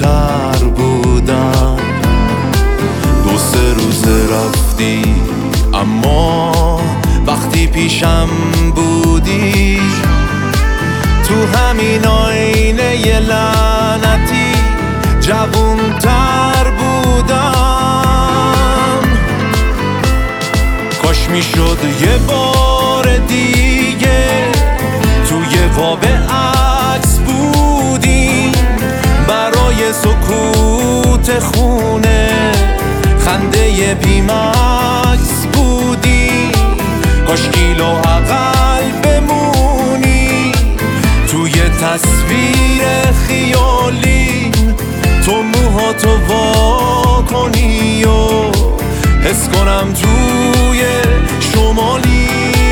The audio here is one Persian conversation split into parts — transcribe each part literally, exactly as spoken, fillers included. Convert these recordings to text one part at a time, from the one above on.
جوونتر بودم. دو سه روز رفتی اما وقتی پیشم بودی تو همین آینه ی لعنتی جوونتر بودم. کاش میشد یه بار دیگه توی واب عکس بودیم، برای سکوت خونه خنده بیمکس بودیم. کاش کیلو اقل بمونی توی تصویر خیالی، تو موهاتو وا کنی و حس کنم توی شمالی.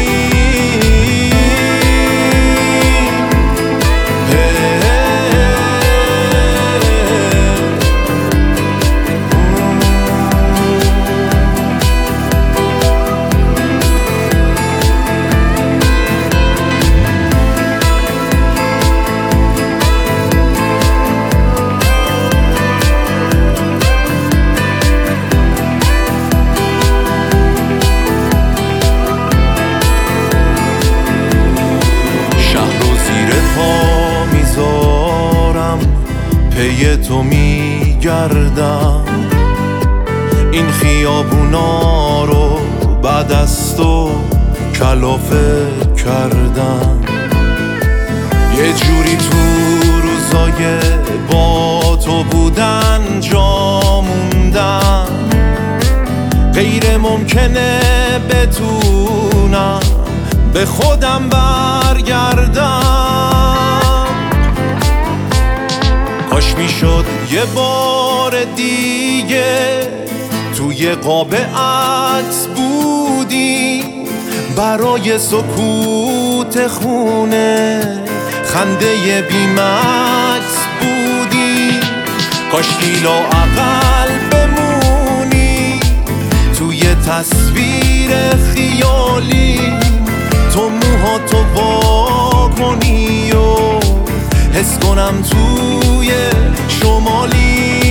پی تو میگردم، این خیابونا رو بعد از تو کلافه کردم. یه جوری تو روزای با تو بودن جا موندم، غیر ممکنه بتونم به خودم برگردم. کاش میشد یه بار دیگه توی قاب عکس بودی، برای سکوت خونه خنده بیمکس بودی. کاش کیلو اقل بمونی توی تصویر خیالی، تو موهاتو وا کنی و حس کنم توی شمالی.